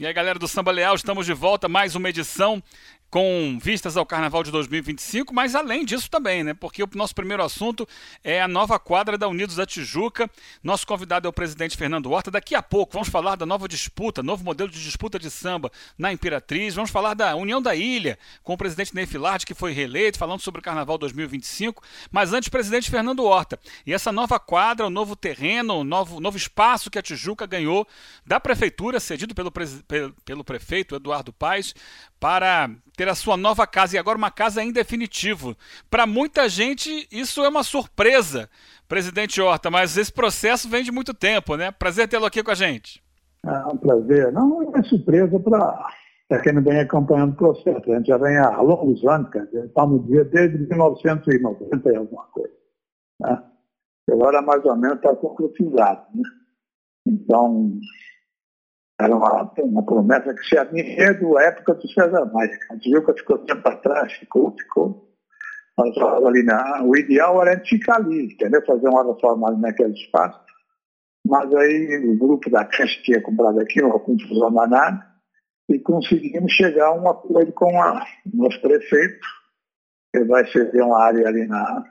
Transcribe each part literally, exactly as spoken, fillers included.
E aí, galera do Samba Leal, estamos de volta, mais uma edição com vistas ao Carnaval de dois mil e vinte e cinco, mas além disso também, né? Porque o nosso primeiro assunto é a nova quadra da Unidos da Tijuca. Nosso convidado é o presidente Fernando Horta. Daqui a pouco vamos falar da nova disputa, novo modelo de disputa de samba na Imperatriz. Vamos falar da União da Ilha, com o presidente Ney Filardi, que foi reeleito, falando sobre o Carnaval dois mil e vinte e cinco. Mas antes, presidente Fernando Horta. E essa nova quadra, o novo terreno, o novo, novo espaço que a Tijuca ganhou da prefeitura, cedido pelo, pelo, pelo prefeito Eduardo Paes, para ter a sua nova casa, e agora uma casa em definitivo. Para muita gente, isso é uma surpresa, presidente Horta, mas esse processo vem de muito tempo, né? Prazer tê-lo aqui com a gente. É um prazer. Não é surpresa para quem não vem acompanhando o processo. A gente já vem há longos anos, quer dizer, estamos no dia desde mil novecentos e noventa e alguma coisa. Né? Agora, mais ou menos, está concretizado. Né? Então, era uma, uma promessa que se havia da época do César Maia. A Tijuca ficou tempo atrás, ficou, ficou. Nós ali na, o ideal era a gente ficar ali, entendeu? Fazer uma reforma ali naquele espaço. Mas aí o grupo da Caixa tinha comprado aqui, uma confusão danada, e conseguimos chegar a um acordo com a, o nosso prefeito, que vai ceder uma área ali na,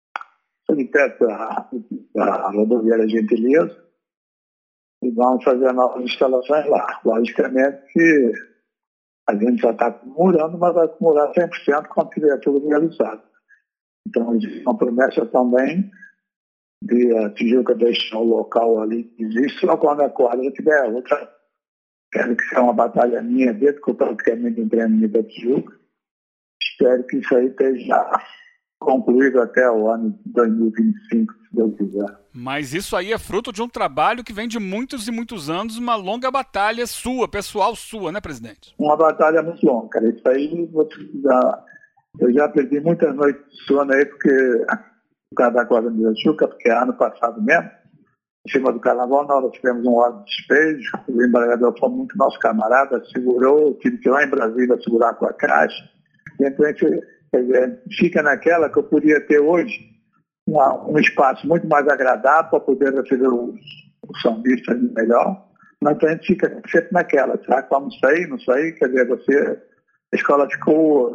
ali perto da, da rodoviária Gentileza, e vamos fazer novas instalações lá. Logicamente que a gente já está acumulando, mas vai acumular cem por cento quando tiver tudo realizado. Então, existe uma promessa também de a Tijuca deixar o local ali que existe, só quando a quadra tiver outra. Quero que seja uma batalha minha, desde que eu praticamente entrei no da Tijuca. Espero que isso aí esteja concluído até o ano de dois mil e vinte e cinco, se Deus quiser. Mas isso aí é fruto de um trabalho que vem de muitos e muitos anos, uma longa batalha sua, pessoal sua, né, presidente? Uma batalha muito longa, cara. Isso aí, vou te dar... eu já perdi muitas noites de sono aí, porque por causa da quadra de Tijuca, porque ano passado mesmo, em cima do carnaval, nós tivemos um hora de despejo, o embargador foi muito nosso camarada, segurou, tive que ir lá em Brasília segurar com a caixa. Então, a gente, quer dizer, fica naquela que eu podia ter hoje uma, um espaço muito mais agradável para poder receber os, os sambistas melhor, mas então a gente fica sempre naquela, será que vamos sair, não sair? Quer dizer, você, a escola ficou...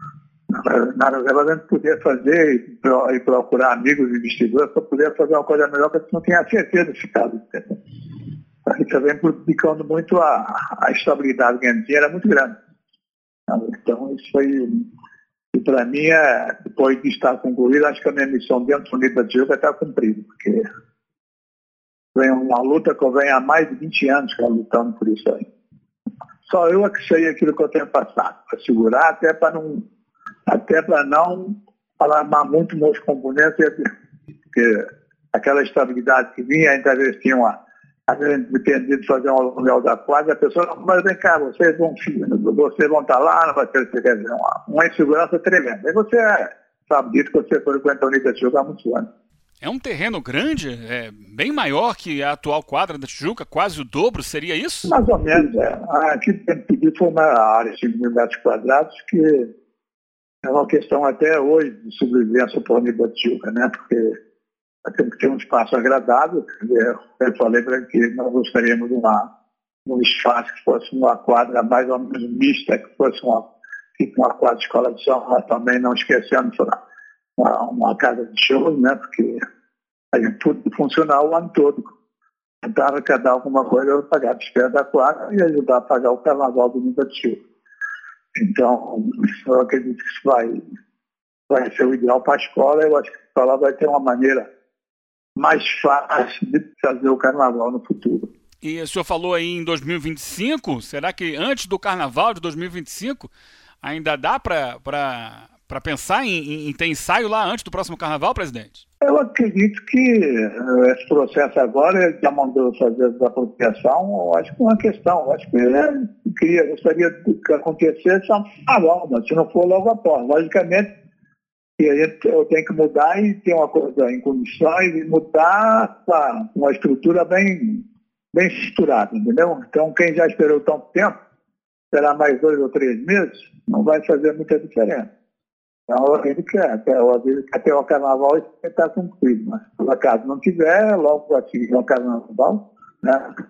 Na reserva a gente podia fazer e, e procurar amigos e investidores para poder fazer uma coisa melhor, porque a gente não tinha certeza de ficar. A gente vem prejudicando muito a, a estabilidade que a gente tinha, era muito grande. Então, isso foi, e para mim, é, depois de estar concluído, acho que a minha missão dentro do Unidos da Tijuca está cumprida, porque vem uma luta que eu venho há mais de vinte anos que eu lutando por isso aí. Só eu é que sei aquilo que eu tenho passado, para segurar, até para não. Até para não alarmar muito meus componentes, porque aquela estabilidade que vinha, ainda às vezes tinha uma, às vezes dependia de fazer um aluguel da quadra, a pessoa não, mas vem cá, vocês vão, vocês vão estar lá, não vai ter, quer dizer, uma, uma insegurança tremenda. Aí você sabe disso, que você frequenta a Unidos da Tijuca há muitos anos. É um terreno grande, é bem maior que a atual quadra da Tijuca, quase o dobro, seria isso? Mais ou menos, é. Aqui que tem pedido foi uma área de cinco mil metros quadrados, que é uma questão até hoje de sobrevivência para o Unidos da Tijuca, né? Porque temos que ter um espaço agradável. Eu falei para que nós gostaríamos de uma, um espaço que fosse uma quadra mais ou menos mista, que fosse uma, tipo uma quadra de escola de samba, mas também não esquecendo uma, uma casa de shows, né? Porque a gente tudo funcionar o ano todo. Tentar arrecadar alguma coisa para pagar a despesa da quadra e ajudar a pagar o carnaval do Unidos da Tijuca. Então, eu acredito que isso vai, vai ser o ideal para a escola. Eu acho que a escola vai ter uma maneira mais fácil de fazer o carnaval no futuro. E o senhor falou aí em dois mil e vinte e cinco, será que antes do carnaval de dois mil e vinte e cinco ainda dá para pensar em, em ter ensaio lá antes do próximo carnaval, presidente? Eu acredito que esse processo agora, já mandou fazer a apropriação, eu acho que é uma questão. Eu acho que eu queria, gostaria que acontecesse um carnaval, mas se não for logo após. Logicamente, a gente, eu tenho que mudar e ter uma coisa em condições e mudar para uma estrutura bem, bem estruturada, entendeu? Então, quem já esperou tanto tempo, esperar mais dois ou três meses, não vai fazer muita diferença. Então, a gente quer, até, até o carnaval isso está cumprido, mas por acaso não tiver, logo para seguir o carnaval, né?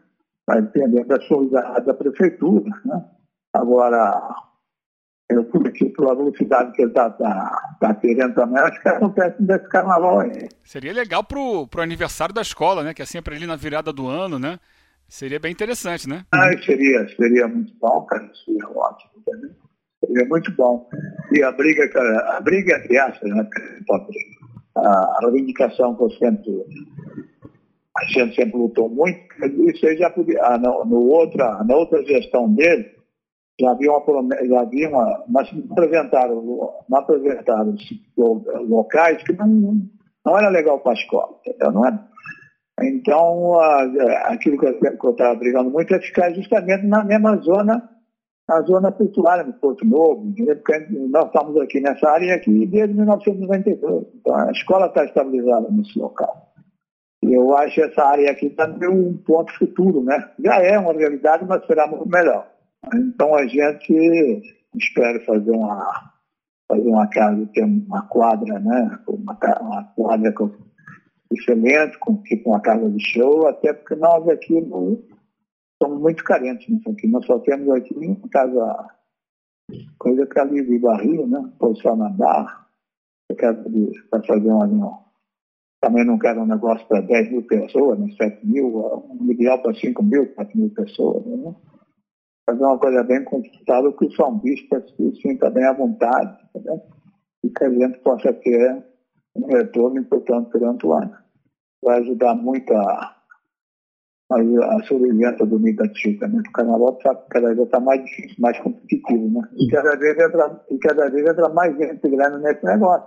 vai depender das possibilidades da prefeitura, né? Agora, eu fui aqui pela velocidade que ele está tá, tá querendo também, acho que acontece desse carnaval aí. Seria legal pro, pro aniversário da escola, né? Que é sempre ali na virada do ano, né? Seria bem interessante, né? Ah, seria, seria muito bom, cara, seria ótimo também. Seria muito bom. E a briga, cara, a briga entre aspas, né? A, a reivindicação que eu sempre, a gente sempre lutou muito, isso aí já podia, ah, no, no outra, na outra gestão dele, já havia uma, já havia uma, mas não apresentaram, não apresentaram locais que não, não era legal para a escola, entendeu? Não era? Então, aquilo que eu estava brigando muito é ficar justamente na mesma zona, na zona portuária, no Porto Novo, porque nós estamos aqui nessa área aqui desde mil novecentos e noventa e dois. Então, a escola está estabilizada nesse local. E eu acho que essa área aqui também é um ponto futuro, né? Já é uma realidade, mas será muito melhor. Então, a gente espera fazer uma, fazer uma casa, ter uma quadra, né? Uma, uma quadra com excelente, com tipo uma casa de show, até porque nós aqui não, somos muito carentes nisso aqui. Nós só temos aqui uma casa, coisa que é ali de barril, né? Posição na barra, para fazer uma reunião. Também não quero um negócio para dez mil pessoas, né? sete mil, um ideal para cinco mil, quatro mil pessoas, né? Fazer uma coisa bem confortável que o São Bispo se sinta bem à vontade, né? E que a gente possa ter um retorno importante durante o ano. Vai ajudar muito a, a, a sobrevivência do Rio da Tijuca, né? O carnaval sabe que cada vez está mais difícil, mais competitivo, né? E cada vez entra, e cada vez entra mais gente grande nesse negócio.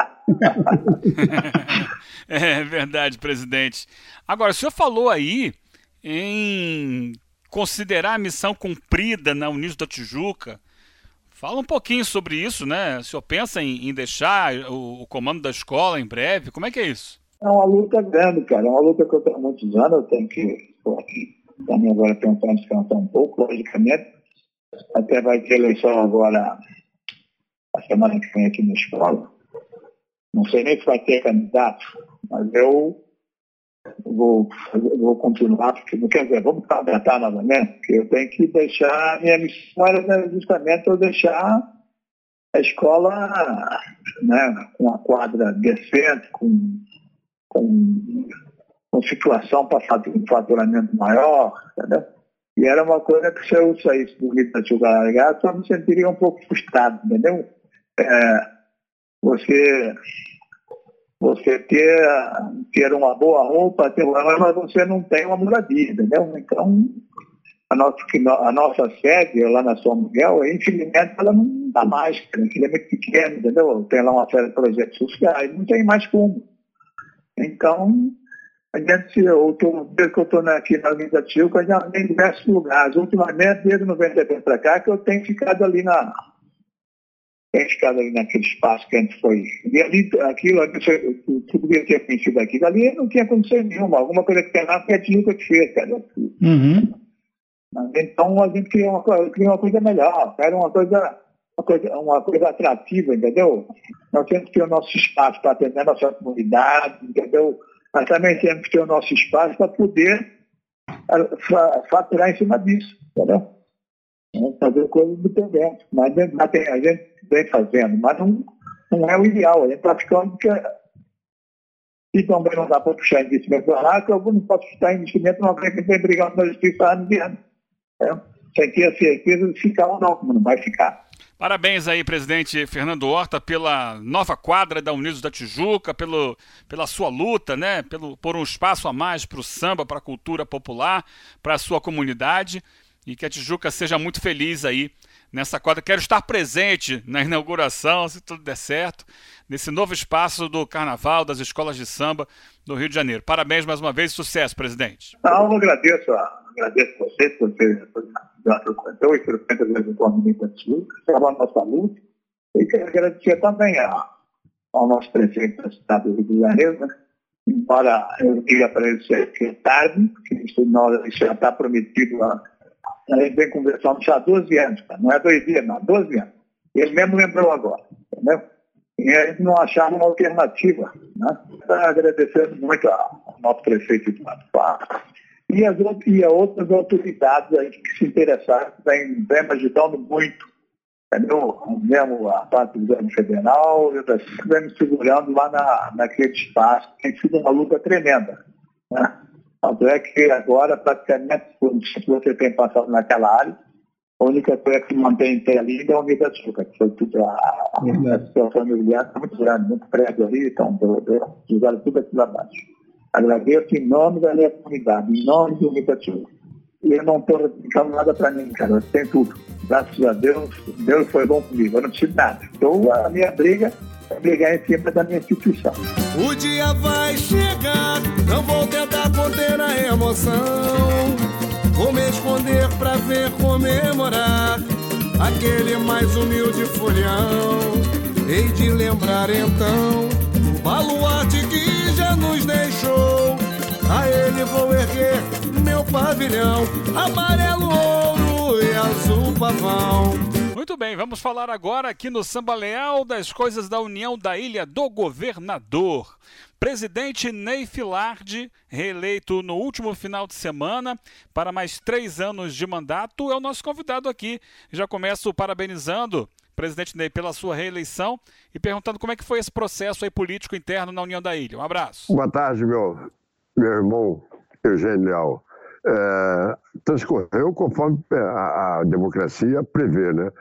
É verdade, presidente. Agora, o senhor falou aí em considerar a missão cumprida na Unidos da Tijuca. Fala um pouquinho sobre isso, né? O senhor pensa em, em deixar o, o comando da escola em breve? Como é que é isso? É uma luta grande, cara. É uma luta que eu tenho há muitos anos. Eu tenho que, pô, aqui, também agora tentar descansar um pouco, logicamente. Até vai ter eleição agora, a semana que vem aqui na escola. Não sei nem se vai ter candidato, mas eu vou, vou continuar, porque, quer dizer, vamos candidatar novamente, porque eu tenho que deixar, minha missão era justamente eu deixar a escola, né, com uma quadra decente, com, com, com situação para um faturamento maior, entendeu? E era uma coisa que se eu saísse do Rio da Tijuca, eu me sentiria um pouco frustrado, entendeu? É, você... Você ter, ter uma boa roupa, ter uma, mas você não tem uma moradia, entendeu? Então, a nossa, a nossa sede lá na São Miguel, infelizmente, ela não dá mais, porque ele é muito pequeno, entendeu? Tem lá uma série de projetos sociais, não tem mais como. Então, a gente, eu tô, desde que eu estou aqui na Unidos da Tijuca, eu já andei em diversos lugares. Ultimamente, desde noventa e dois para cá, que eu tenho ficado ali na... Tem ficado ali naquele espaço que a gente foi. E ali, aquilo, tu podia ter conhecido aquilo, ali não tinha condição nenhuma. Alguma coisa que tem lá foi a Tijuca que fez, cara. Uhum. Então a gente queria uma, queria uma coisa melhor, era uma coisa, uma coisa, uma coisa atrativa, entendeu? Nós temos que ter o nosso espaço para atender a nossa comunidade, entendeu? Mas também temos que ter o nosso espaço para poder faturar em cima disso, entendeu? Fazer coisas independentes. Mas a gente vem fazendo, mas não, não é o ideal. A gente está ficando porque e também não dá para puxar investimento lá, que eu não posso puxar investimento uma vez que vem brigando na justiça há anos e anos. É, sem ter a certeza de ficar ou não, como não vai ficar. Parabéns aí, presidente Fernando Horta, pela nova quadra da Unidos da Tijuca, pelo, pela sua luta, né, pelo, por um espaço a mais para o samba, para a cultura popular, para a sua comunidade. E que a Tijuca seja muito feliz aí nessa quadra. Quero estar presente na inauguração, se tudo der certo, nesse novo espaço do Carnaval, das escolas de samba do Rio de Janeiro. Parabéns mais uma vez e sucesso, presidente. Não, eu agradeço, agradeço a você, por você já frequentou e frequenta de vez em quando o Tijuca, estava a nossa luta. E quero agradecer também a, ao nosso prefeito da cidade do Rio de Janeiro, né? Embora eu diga para ele que é tarde, porque isso, nós, isso já está prometido lá. A gente vem conversando já há doze anos, cara. Não é dois dias, não, doze anos. Ele mesmo lembrou agora, entendeu? E a gente não achava uma alternativa, né? Então, agradecendo muito ao nosso prefeito de Mato Claro, E as out- e outras autoridades aí que se interessaram, que vem, vem me ajudando muito, entendeu? Mesmo a parte do governo federal, e outras que vem me segurando lá na, naquele espaço. Tem sido uma luta tremenda, né? Tanto é que agora, praticamente, se você tem passado naquela área, a única coisa que mantém em pé ali é o Unidatiuca, que foi tudo a, a, a situação imobiliária está muito grande, muito prédio ali, então jogaram tudo aquilo abaixo. Agradeço em nome da minha comunidade, em nome do Unidatiuca. E eu não estou replicando nada para mim, cara, eu tenho tudo. Graças a Deus, Deus foi bom comigo, eu não tive nada. Então a minha briga é brigar em cima da minha instituição. O dia vai chegar, não vou tentar conter a emoção. Vou me esconder pra ver comemorar aquele mais humilde folhão. Hei de lembrar então o baluarte que já nos deixou. A ele vou erguer meu pavilhão, amarelo, ouro e azul pavão. Muito bem, vamos falar agora aqui no Samba Leal das coisas da União da Ilha do Governador. Presidente Ney Filardi, reeleito no último final de semana para mais três anos de mandato, é o nosso convidado aqui. Já começo parabenizando, presidente Ney, pela sua reeleição e perguntando como é que foi esse processo aí político interno na União da Ilha. Um abraço. Boa tarde, meu, meu irmão Eugênio Leal. É, transcorreu conforme a, a democracia prevê, né?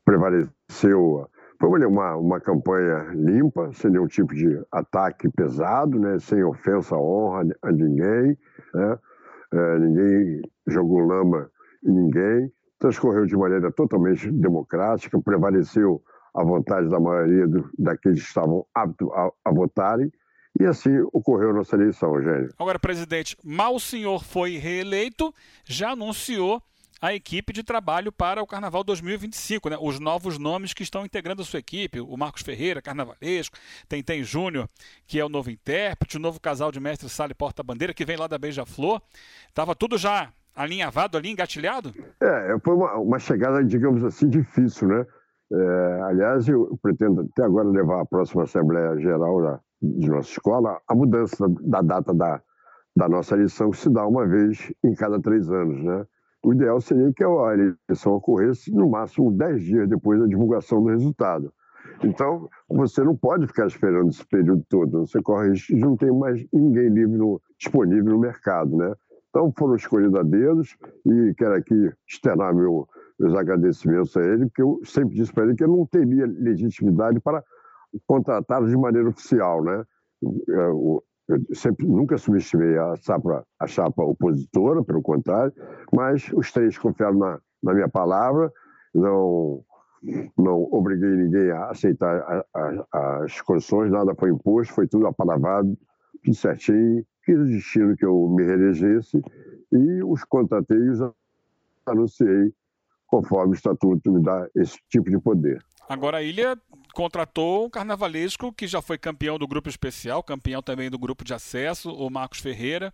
Prevaleceu. Foi uma, uma campanha limpa, sem nenhum tipo de ataque pesado, né? Sem ofensa à honra a ninguém, né? É, ninguém jogou lama em ninguém. Transcorreu de maneira totalmente democrática, prevaleceu a vontade da maioria do, daqueles que estavam aptos a, a votarem, e assim ocorreu a nossa eleição, Eugênio. Agora, presidente, mal o senhor foi reeleito, já anunciou a equipe de trabalho para o Carnaval dois mil e vinte e cinco, né? Os novos nomes que estão integrando a sua equipe, o Marcos Ferreira, carnavalesco, tem Tem Júnior, que é o novo intérprete, o novo casal de mestre Sala e Porta-Bandeira, que vem lá da Beija-Flor. Estava tudo já alinhavado ali, engatilhado? É, foi uma, uma chegada, digamos assim, difícil, né? É, aliás, eu pretendo até agora levar à próxima Assembleia Geral da, de nossa escola a mudança da, da data da, da nossa eleição, que se dá uma vez em cada três anos, né? O ideal seria que a eleição ocorresse no máximo dez dias depois da divulgação do resultado. Então, você não pode ficar esperando esse período todo. Você corre risco de não ter mais ninguém livre no, disponível no mercado, né? Então, foram escolhidos a dedos e quero aqui externar meu, meus agradecimentos a ele, porque eu sempre disse para ele que eu não teria legitimidade para contratá-los de maneira oficial, né? Eu, Eu sempre, nunca subestimei a chapa, a chapa opositora, pelo contrário, mas os três confiaram na, na minha palavra, não, não obriguei ninguém a aceitar a, a, as condições, nada foi imposto, foi tudo apalavado, tudo certinho, quis o destino que eu me reelegesse e os contratei e os anunciei conforme o estatuto me dá esse tipo de poder. Agora a Ilha contratou um carnavalesco que já foi campeão do grupo especial, campeão também do grupo de acesso, o Marcos Ferreira.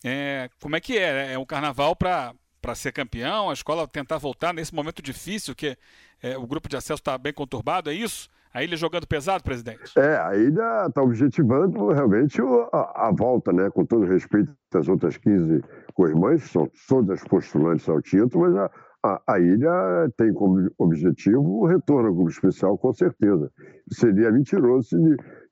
É, como é que é? É um carnaval para para ser campeão, a escola tentar voltar nesse momento difícil, que é, o grupo de acesso está bem conturbado, é isso? A Ilha jogando pesado, presidente? É, a Ilha está objetivando realmente a, a volta, né? Com todo respeito às outras quinze co-irmãs, que são todas postulantes ao título, mas a A, a Ilha tem como objetivo o retorno ao grupo especial, com certeza. Seria mentiroso se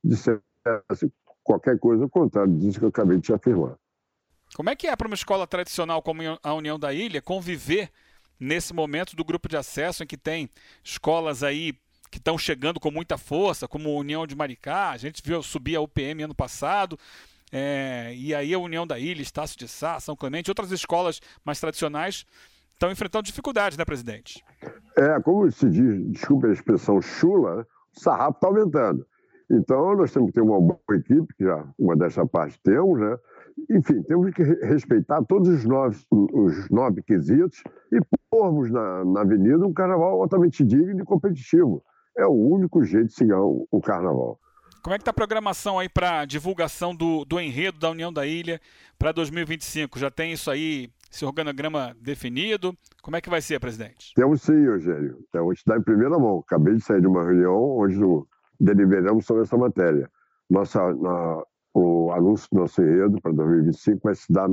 dissesse qualquer coisa ao contrário disso que eu acabei de te afirmar. Como é que é para uma escola tradicional como a União da Ilha conviver nesse momento do grupo de acesso em que tem escolas aí que estão chegando com muita força, como a União de Maricá, a gente viu subir a U P M ano passado, é, e aí a União da Ilha, Estácio de Sá, São Clemente, outras escolas mais tradicionais estão enfrentando dificuldades, né, presidente? É, como se diz, desculpa a expressão chula, o sarrafo está aumentando. Então, nós temos que ter uma boa equipe, que já uma dessa parte temos, né? Enfim, temos que respeitar todos os nove, os nove quesitos e pormos na, na avenida um carnaval altamente digno e competitivo. É o único jeito de seguir o, o carnaval. Como é que está a programação aí para divulgação do, do enredo da União da Ilha para dois mil e vinte e cinco? Já tem isso aí, esse organograma definido? Como é que vai ser, presidente? Temos sim, Eugênio. Eu vou te dar em primeira mão. Acabei de sair de uma reunião onde deliberamos sobre essa matéria. Nossa, na, o anúncio do nosso enredo para dois mil e vinte e cinco vai se dar no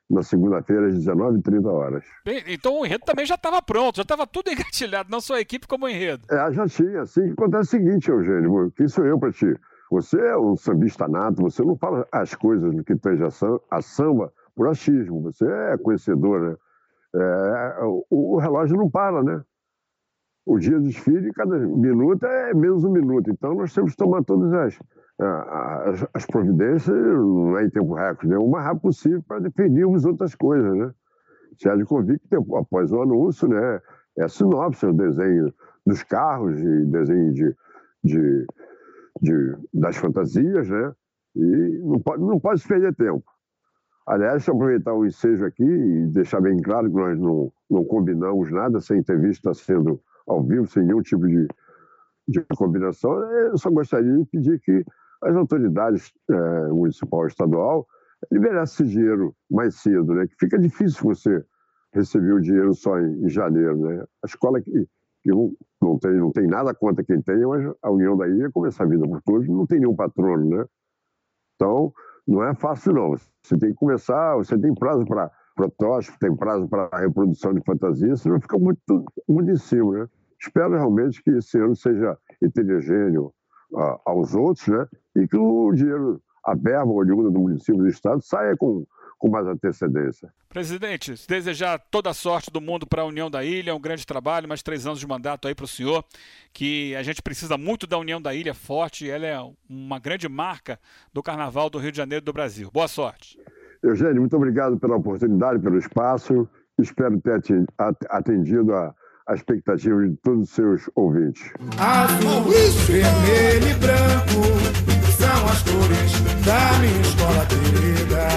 na segunda-feira, às dezenove e trinta horas. Bem, então o enredo também já estava pronto, já estava tudo engatilhado, não só a equipe como o enredo. É, já tinha. Assim que acontece o seguinte, Eugênio, quem sou eu para ti? Você é um sambista nato, você não fala as coisas no que tange a samba por achismo, você é conhecedor, né? É, o, o relógio não para, né? O dia do desfile, cada minuto é menos um minuto, então nós temos que tomar todas as, as, as providências, não é em tempo recorde, né? O mais rápido possível para definirmos outras coisas, né? Se há de convir que após o anúncio, né, é a sinopse, o desenho dos carros e desenho de, de, de, das fantasias, né? E não pode, não pode se perder tempo. Aliás, deixa eu aproveitar o ensejo aqui e deixar bem claro que nós não, não combinamos nada, essa entrevista está sendo ao vivo, sem nenhum tipo de, de combinação. Eu só gostaria de pedir que as autoridades é, municipal e estadual liberassem esse dinheiro mais cedo, né? Que fica difícil você receber o dinheiro só em, em janeiro, né? A escola que, que não, não, tem, não tem nada contra quem tem, mas a União da Ilha começa a vida por todos, não tem nenhum patrono, né? Então, não é fácil, não. Você tem que começar, você tem prazo para protótipo, tem prazo para reprodução de fantasia, senão fica muito, muito em cima, né? Espero realmente que esse ano seja heterogêneo uh, aos outros, né? E que o dinheiro, a verba oriunda do município do estado saia com, com mais antecedência. Presidente, desejar toda a sorte do mundo para a União da Ilha, um grande trabalho, mais três anos de mandato aí para o senhor, que a gente precisa muito da União da Ilha forte, ela é uma grande marca do Carnaval do Rio de Janeiro e do Brasil. Boa sorte. Eugênio, muito obrigado pela oportunidade, pelo espaço, espero ter atendido a a expectativa de todos os seus ouvintes. Azul, vermelho e branco são as cores da minha escola querida.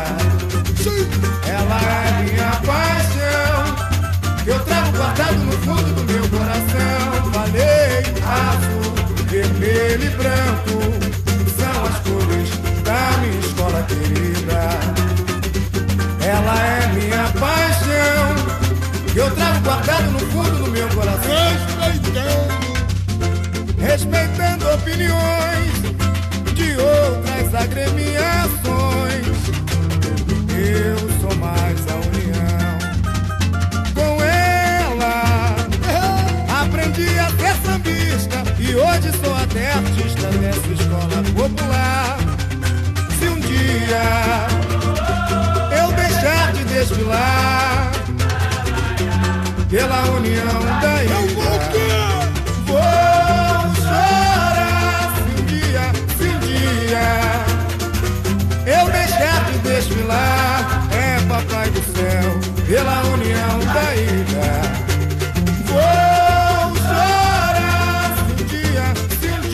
Ela é minha paixão, que eu trago guardado no fundo do meu coração. Falei, azul, vermelho e branco são as cores da minha escola querida. Ela é minha paixão, que eu trago guardado no fundo do meu coração. Respeitando, respeitando opiniões de outras agremiações. Eu sou mais a união. Com ela aprendi a ser sambista e hoje sou até artista dessa escola popular. Se um dia eu deixar de desfilar pela união da ilha, eu vou, vou chorar se um dia, se um dia eu deixar de desfilar. É papai do céu, pela união da ilha. Vou chorar se um dia, se um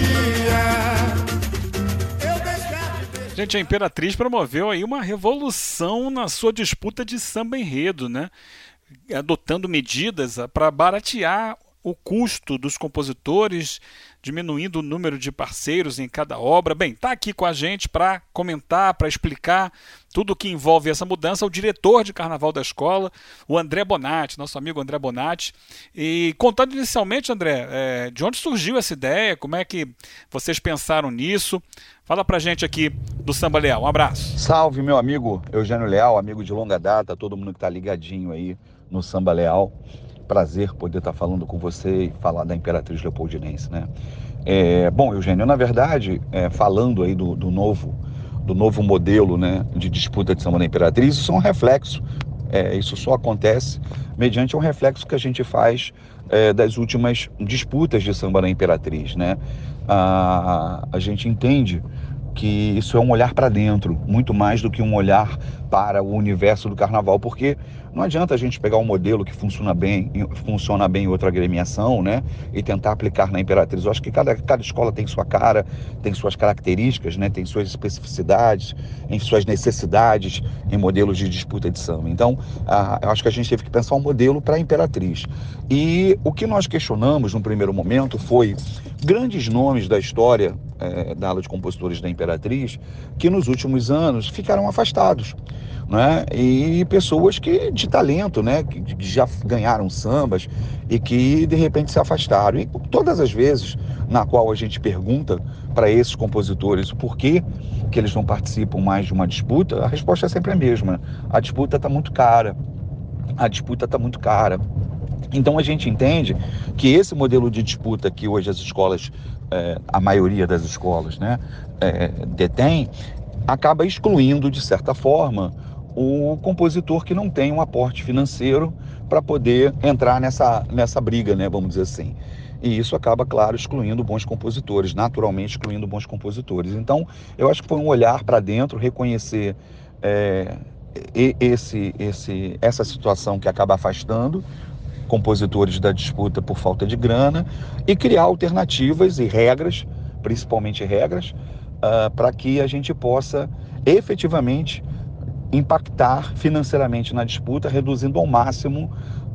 dia eu deixar de desfilar. Gente, a Imperatriz promoveu aí uma revolução na sua disputa de samba enredo, né? Adotando medidas para baratear o custo dos compositores, diminuindo o número de parceiros em cada obra. Bem, está aqui com a gente para comentar, para explicar tudo o que envolve essa mudança, o diretor de Carnaval da escola, o André Bonatti, nosso amigo André Bonatti. E contando inicialmente, André, é, de onde surgiu essa ideia, como é que vocês pensaram nisso? Fala pra gente aqui do Samba Leal. Um abraço. Salve, meu amigo Eugênio Leal, amigo de longa data, todo mundo que tá ligadinho aí no Samba Leal. Prazer poder estar falando com você e falar da Imperatriz Leopoldinense, né? É, bom, Eugênio, na verdade, é, falando aí do, do, novo, do novo modelo, né, de disputa de samba da Imperatriz, isso é um reflexo, é, isso só acontece mediante um reflexo que a gente faz é, das últimas disputas de samba da Imperatriz, né? A, a gente entende que isso é um olhar para dentro, muito mais do que um olhar para o universo do carnaval, porque não adianta a gente pegar um modelo que funciona bem, funciona bem em outra agremiação, né, e tentar aplicar na Imperatriz. Eu acho que cada, cada escola tem sua cara, tem suas características, né, tem suas especificidades, em suas necessidades em modelos de disputa de samba. Então, ah, eu acho que a gente teve que pensar um modelo para a Imperatriz. E o que nós questionamos no primeiro momento foi grandes nomes da história é, da ala de compositores da Imperatriz que nos últimos anos ficaram afastados, né? E pessoas que gente talento, né, que, que já ganharam sambas e que de repente se afastaram. E todas as vezes na qual a gente pergunta para esses compositores o porquê que eles não participam mais de uma disputa, a resposta é sempre a mesma: a disputa está muito cara, a disputa está muito cara. Então a gente entende que esse modelo de disputa que hoje as escolas, é, a maioria das escolas, né, é, detém, acaba excluindo, de certa forma, o compositor que não tem um aporte financeiro para poder entrar nessa, nessa briga, né, vamos dizer assim. E isso acaba, claro, excluindo bons compositores, naturalmente excluindo bons compositores. Então, eu acho que foi um olhar para dentro, reconhecer é, esse, esse, essa situação que acaba afastando compositores da disputa por falta de grana e criar alternativas e regras, principalmente regras, uh, para que a gente possa efetivamente impactar financeiramente na disputa, reduzindo ao máximo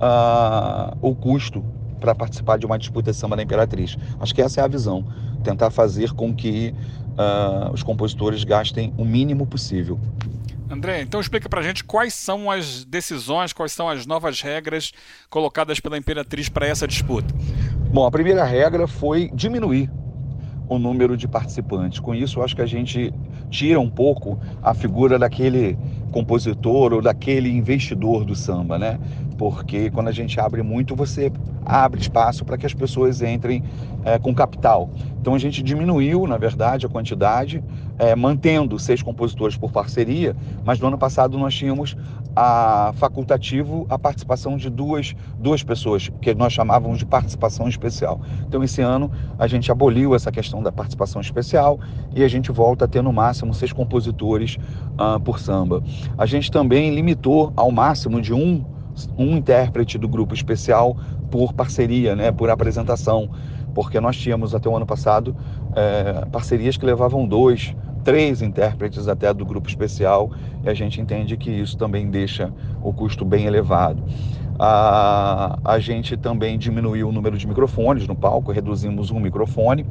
uh, o custo para participar de uma disputa de samba da Imperatriz. Acho que essa é a visão, tentar fazer com que uh, os compositores gastem o mínimo possível. André, então explica pra gente quais são as decisões, quais são as novas regras colocadas pela Imperatriz para essa disputa. Bom, a primeira regra foi diminuir o número de participantes. Com isso, eu acho que a gente tira um pouco a figura daquele compositor ou daquele investidor do samba, né? Porque quando a gente abre muito, você abre espaço para que as pessoas entrem é, com capital. Então a gente diminuiu, na verdade, a quantidade, é, mantendo seis compositores por parceria, mas no ano passado nós tínhamos a facultativo a participação de duas, duas pessoas, que nós chamávamos de participação especial. Então esse ano a gente aboliu essa questão da participação especial e a gente volta a ter no máximo seis compositores uh, por samba. A gente também limitou ao máximo de um um intérprete do grupo especial por parceria, né, por apresentação, porque nós tínhamos até o ano passado é, parcerias que levavam dois, três intérpretes até do grupo especial, e a gente entende que isso também deixa o custo bem elevado. A, a gente também diminuiu o número de microfones no palco, reduzimos um microfone.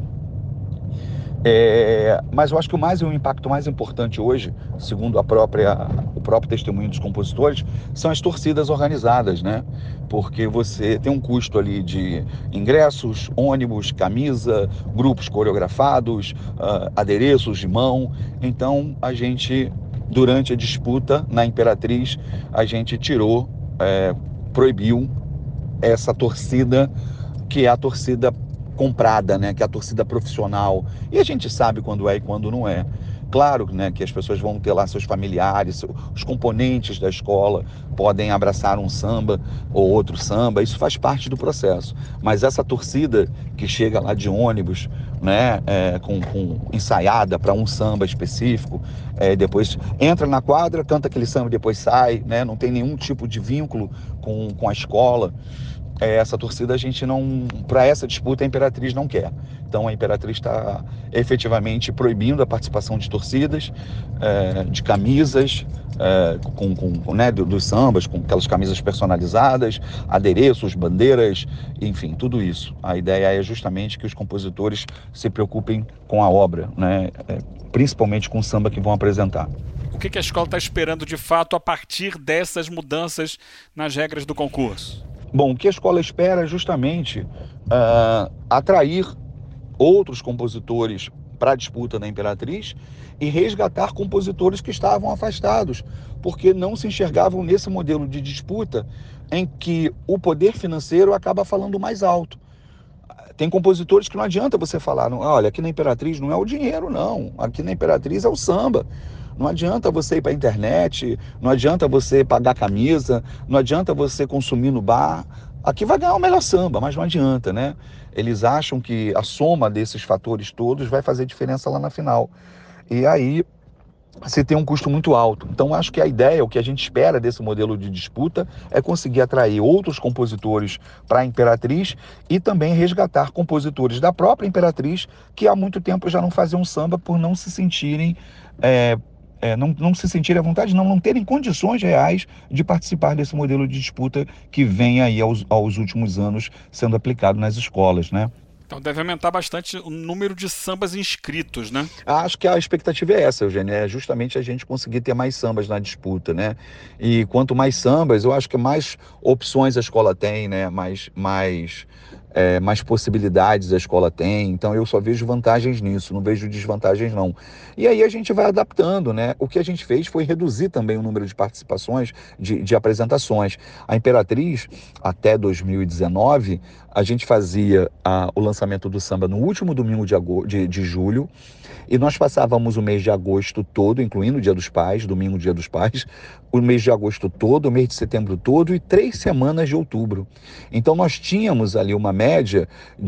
É, mas eu acho que o, mais, o impacto mais importante hoje, segundo a própria, o próprio testemunho dos compositores, são as torcidas organizadas, né? Porque você tem um custo ali de ingressos, ônibus, camisa, grupos coreografados, uh, adereços de mão. Então a gente, durante a disputa na Imperatriz, a gente tirou, é, proibiu essa torcida, que é a torcida comprada, né, que é a torcida profissional, e a gente sabe quando é e quando não é. Claro, né, que as pessoas vão ter lá seus familiares, os componentes da escola podem abraçar um samba ou outro samba, isso faz parte do processo. Mas essa torcida que chega lá de ônibus, né, é, com, com ensaiada para um samba específico, é, depois entra na quadra, canta aquele samba e depois sai, né, não tem nenhum tipo de vínculo com, com a escola. Essa torcida a gente não, para essa disputa a Imperatriz não quer. Então a Imperatriz está efetivamente proibindo a participação de torcidas, é, de camisas, é, com, com, né, dos sambas, com aquelas camisas personalizadas, adereços, bandeiras, enfim, tudo isso. A ideia é justamente que os compositores se preocupem com a obra, né, é, principalmente com o samba que vão apresentar. O que, que a escola está esperando de fato a partir dessas mudanças nas regras do concurso? Bom, o que a escola espera é justamente uh, atrair outros compositores para a disputa da Imperatriz e resgatar compositores que estavam afastados, porque não se enxergavam nesse modelo de disputa em que o poder financeiro acaba falando mais alto. Tem compositores que não adianta você falar, não, olha, aqui na Imperatriz não é o dinheiro, não, aqui na Imperatriz é o samba. Não adianta você ir para a internet, não adianta você pagar camisa, não adianta você consumir no bar. Aqui vai ganhar o melhor samba, mas não adianta, né? Eles acham que a soma desses fatores todos vai fazer diferença lá na final. E aí você tem um custo muito alto. Então acho que a ideia, o que a gente espera desse modelo de disputa é conseguir atrair outros compositores para a Imperatriz e também resgatar compositores da própria Imperatriz que há muito tempo já não faziam samba por não se sentirem... É, É, não, não se sentirem à vontade, não, não terem condições reais de participar desse modelo de disputa que vem aí aos, aos últimos anos sendo aplicado nas escolas, né? Então deve aumentar bastante o número de sambas inscritos, né? Acho que a expectativa é essa, Eugênio, é justamente a gente conseguir ter mais sambas na disputa, né? E quanto mais sambas, eu acho que mais opções a escola tem, né? Mais, mais, é, mais possibilidades a escola tem. Então eu só vejo vantagens nisso, não vejo desvantagens não. E aí a gente vai adaptando, né? O que a gente fez foi reduzir também o número de participações, de, de apresentações. A Imperatriz, até dois mil e dezenove, a gente fazia a, o lançamento do samba no último domingo de, de, de julho, e nós passávamos o mês de agosto todo, incluindo o Dia dos Pais, domingo, Dia dos Pais, o mês de agosto todo, o mês de setembro todo e três semanas de outubro. Então nós tínhamos ali uma média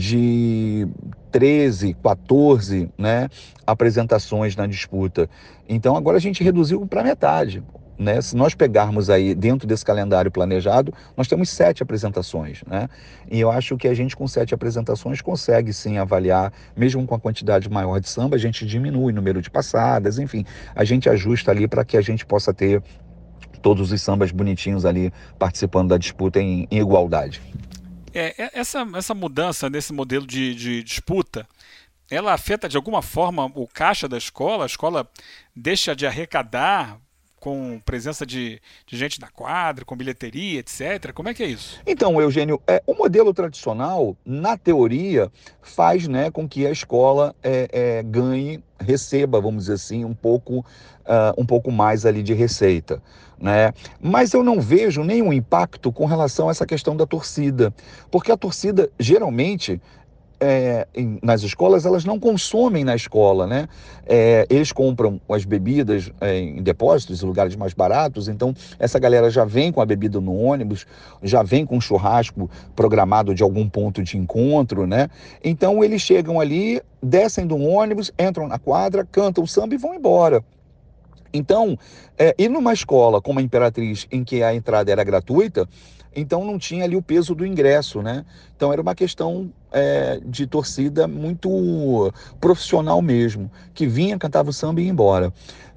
de treze, quatorze, né, apresentações na disputa. Então agora a gente reduziu para metade. Né? Se nós pegarmos aí dentro desse calendário planejado, nós temos sete apresentações, né? E eu acho que a gente com sete apresentações consegue sim avaliar, mesmo com a quantidade maior de samba, a gente diminui o número de passadas, enfim, a gente ajusta ali para que a gente possa ter todos os sambas bonitinhos ali participando da disputa em, em igualdade. É, essa, essa mudança nesse modelo de, de disputa, ela afeta de alguma forma o caixa da escola? A escola deixa de arrecadar com presença de, de gente na quadra, com bilheteria, etcétera? Como é que é isso? Então, Eugênio, é, o modelo tradicional, na teoria, faz, né, com que a escola é, é, ganhe, receba, vamos dizer assim, um pouco, uh, um pouco mais ali de receita, né? Mas eu não vejo nenhum impacto com relação a essa questão da torcida, porque a torcida, geralmente, É, em, nas escolas, elas não consomem na escola, né? É, eles compram as bebidas é, em depósitos, em lugares mais baratos, então essa galera já vem com a bebida no ônibus, já vem com um churrasco programado de algum ponto de encontro, né? Então eles chegam ali, descem do ônibus, entram na quadra, cantam samba e vão embora. Então, é, e numa escola como a Imperatriz, em que a entrada era gratuita, então não tinha ali o peso do ingresso, né? Então era uma questão é, de torcida muito profissional mesmo, que vinha, cantava o samba e ia embora.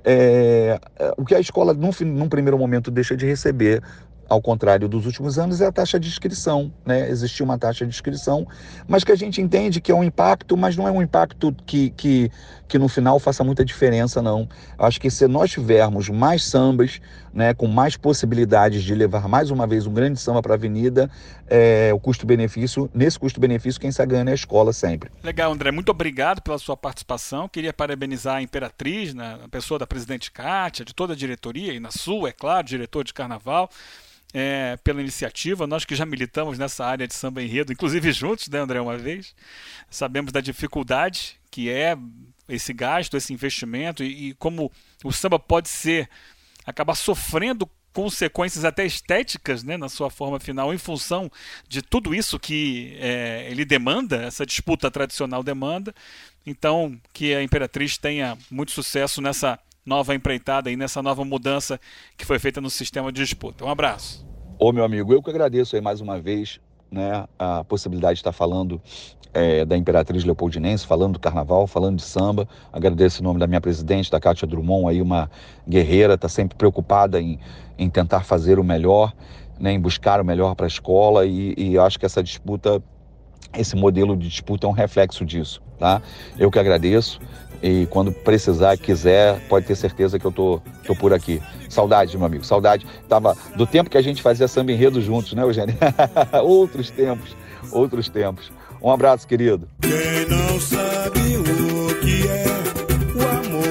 É, o que a escola, num, num primeiro momento, deixa de receber, ao contrário dos últimos anos, é a taxa de inscrição, né? Existia uma taxa de inscrição, mas que a gente entende que é um impacto, mas não é um impacto que, que, que no final faça muita diferença, não. Eu acho que se nós tivermos mais sambas, né, com mais possibilidades de levar mais uma vez um grande samba para a avenida, é, o custo-benefício, nesse custo-benefício, quem está ganhando é a escola sempre. Legal, André. Muito obrigado pela sua participação. Queria parabenizar a Imperatriz, né, a pessoa da presidente Kátia, de toda a diretoria, e na sua, é claro, diretor de carnaval. É, pela iniciativa, nós que já militamos nessa área de samba enredo, inclusive juntos, né, André, uma vez, sabemos da dificuldade que é esse gasto, esse investimento, e, e como o samba pode ser, acabar sofrendo consequências até estéticas, né, na sua forma final, em função de tudo isso que é, ele demanda, essa disputa tradicional demanda. Então, que a Imperatriz tenha muito sucesso nessa nova empreitada e nessa nova mudança que foi feita no sistema de disputa. Um abraço. Ô, meu amigo, eu que agradeço aí mais uma vez, né, a possibilidade de estar falando é, da Imperatriz Leopoldinense, falando do carnaval, falando de samba. Agradeço em nome da minha presidente, da Kátia Drummond, aí uma guerreira, está sempre preocupada em, em tentar fazer o melhor, né, em buscar o melhor para a escola, e, e acho que essa disputa, esse modelo de disputa é um reflexo disso, tá? Eu que agradeço. E quando precisar, quiser, pode ter certeza que eu tô, tô por aqui. Saudade, meu amigo, saudade. Tava do tempo que a gente fazia samba enredo juntos, né, Eugênio? Outros tempos, outros tempos. Um abraço, querido. Quem não sabe o que é o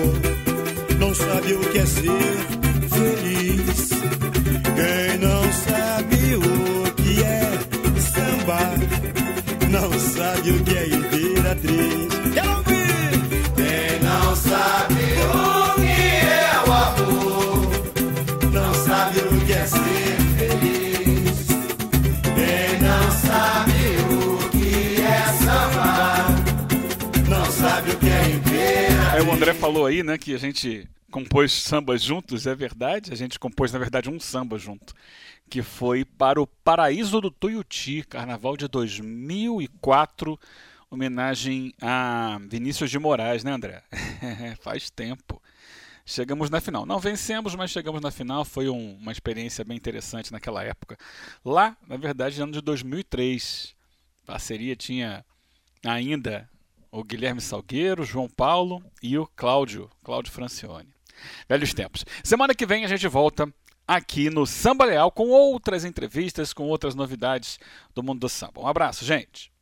amor, não sabe o que é ser feliz. Quem não sabe o que é sambar, não sabe o que é Imperatriz. Quero ouvir! Não sabe o que é o amor, não sabe o que é ser feliz. Quem não sabe o que é sambar, não sabe o que é Imperatriz. É, o André falou aí, né, que a gente compôs sambas juntos, é verdade. A gente compôs, na verdade, um samba junto, que foi para o Paraíso do Tuiuti, carnaval de dois mil e quatro, homenagem a Vinícius de Moraes, né, André? Faz tempo. Chegamos na final. Não vencemos, mas chegamos na final. Foi um, uma experiência bem interessante naquela época. Lá, na verdade, no ano de dois mil e três. A parceria tinha ainda o Guilherme Salgueiro, João Paulo e o Cláudio, Cláudio Francione. Velhos tempos. Semana que vem a gente volta aqui no Samba Leal com outras entrevistas, com outras novidades do mundo do samba. Um abraço, gente.